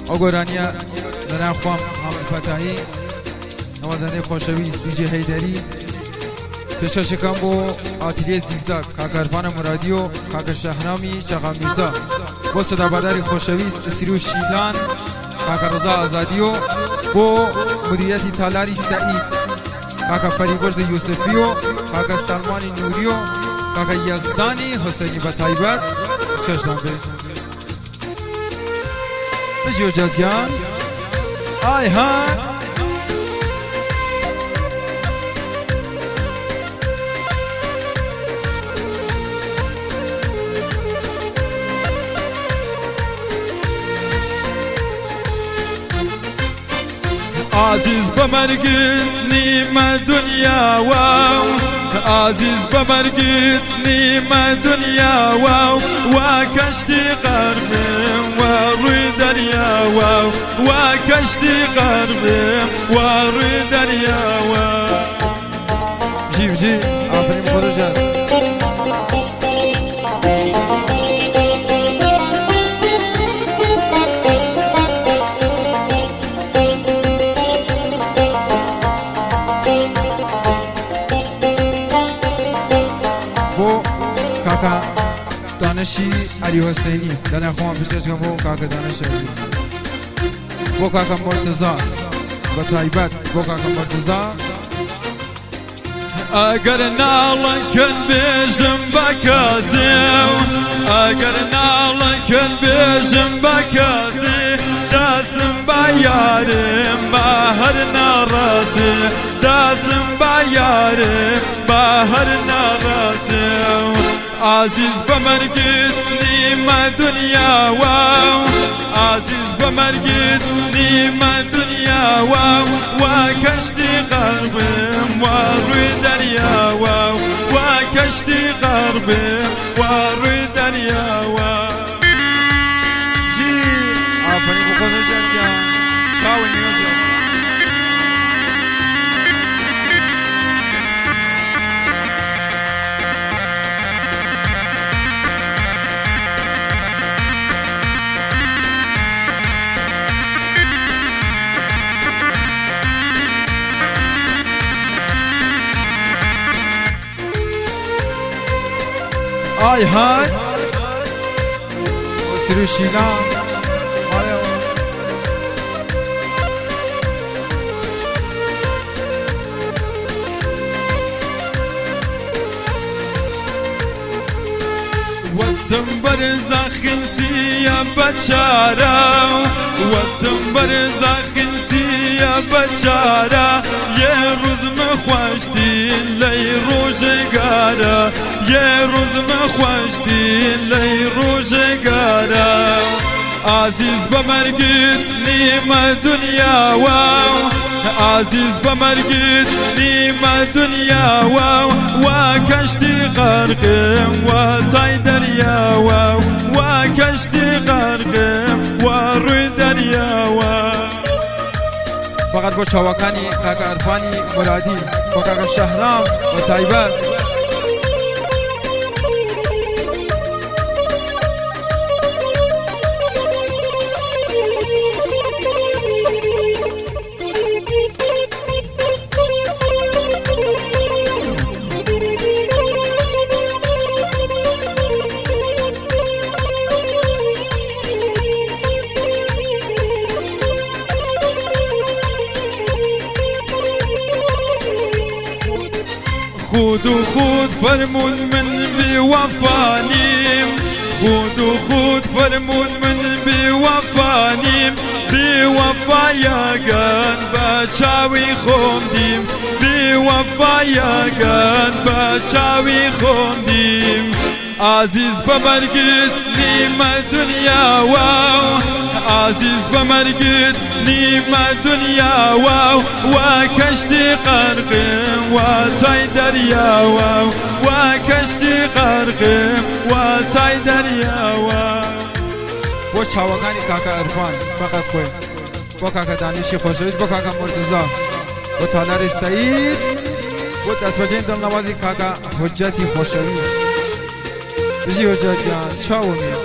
آگورانیا دارن خوام حامل فتحی نوازنده خوشویست دیجی هیدری پیشا شکم بو آتیلی زیگزاگ کاکا عرفان مرادی و کاکا شهرامی چاقا میرزا بو صدا برداری خوشویست سیرو شیلان کاکا رضا آزادی و بو مدیریتی تالاری سعید کاکا فریبرز یوسفی و کاکا سلمانی نوری و کاکا یزدانی حسینی بطایبت ششدان بجیو جدگان آی ها عزیز بمرگت نیمه دنیا واو عزیز بمرگت نیمه دنیا واو و کشتی غربم و روی دریا واو و کشتی غربم و روی دریا واو جی آفرین خروجات کاکا دانشی علی حسینی دارن خوام پیشش کنم بو کاکا دانش علی بو کاکا مرتضا با طایبت بو کاکا مرتضا اگر ناڵن کن بیشم بکازیم اگر ناڵن کن بیشم بکازی دازم با یارم با هر ناrazı دازم با یارم با هر ناrazı عزیز بمرگت نیمه دنیا واو عزیز بمرگت نیمه دنیا واو و کشتی غربم و روی دریا واو و کشتی غربم و روی دریا واو جی آفرین بخود جنگم چاوی نیوزم آی های سیرو شیلان واتم برزاخن سیا بچارا واتم برزاخن سیا بچارا یه روز مخوشتی لی روزگارا یه روز مخوشتی لی روزگارا عزیز بمرگت نیمه دنیا واو عزیز بمرگت نیمه دنیا واو و کشتی غرقم و تای دریا واو و کشتی غرقم و روی دریا واو فقط با چاوکانی کاکا عرفانی مرادی با کاکا شهرام و طایبت خود و خود فرمون من بی وفانیم خود و خود فرمون من بی وفانیم بی وفایگان با چاوی خوندیم بی وفایگان با چاوی خوندیم عزیز بمرگت نیمه دنیا واو عزیز بمرگت نیمه دنیا واو و کشتی غرقم و تای دریا واو و کشتی غرقم و تای دریا واو با چاوکانی کاکا عرفان فقط خوی با کاکا دانشی خوشویست با کاکا مرتضا با تالار سعید با دست بجین دل نوازی کاکا حجتی خوشویست بجی حجت جان چاو می